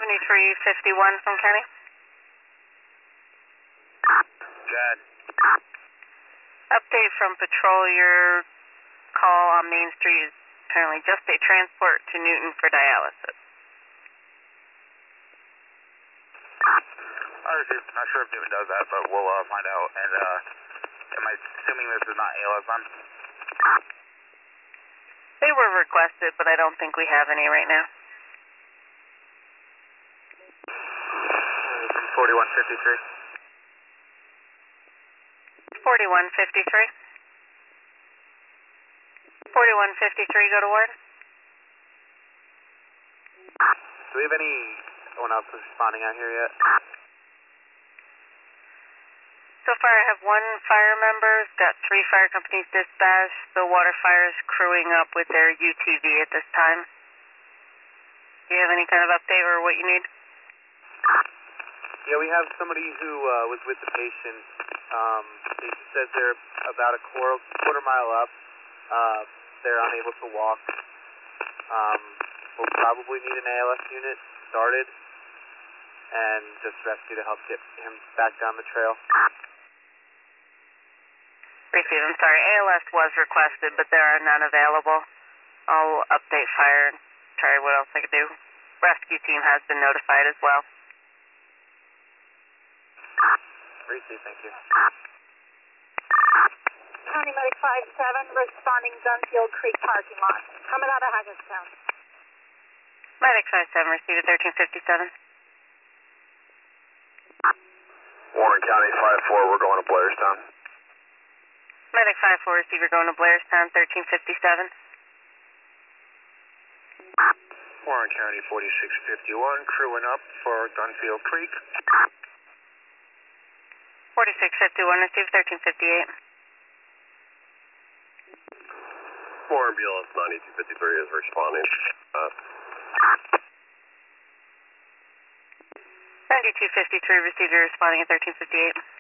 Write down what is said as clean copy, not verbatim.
7351 from County. Chad. Update from Patrol, your call on Main Street is apparently just a transport to Newton for dialysis. Not sure if Newton does that, but we'll find out. And am I assuming this is not ALS on? They were requested, but I don't think we have any right now. From 4153. 4153. 4153, go to ward. Do we have anyone else responding out here yet? So far I have one fire member, got 3 fire companies dispatched. The water fire is crewing up with their UTV at this time. Do you have any kind of update or what you need? Yeah, we have somebody who was with the patient. It says they're about a quarter mile up. They're unable to walk. We'll probably need an ALS unit started and just rescue to help get him back down the trail. Receive, I'm sorry. ALS was requested, but there are none available. I'll update fire and try what else I could do. Rescue team has been notified as well. Receive, thank you. County Medic 57 responding Dunfield Creek parking lot. Coming out of Hagerstown. Medic 57, receive at 1357. Warren County 54, we're going to Blairstown. Medic 54, receiver going to Blairstown, 1357. Warren County 4651, crewing up for Dunfield Creek. 4651, receive 1358. Warren BLS 9253 is responding. 9253, receiver responding at 1358.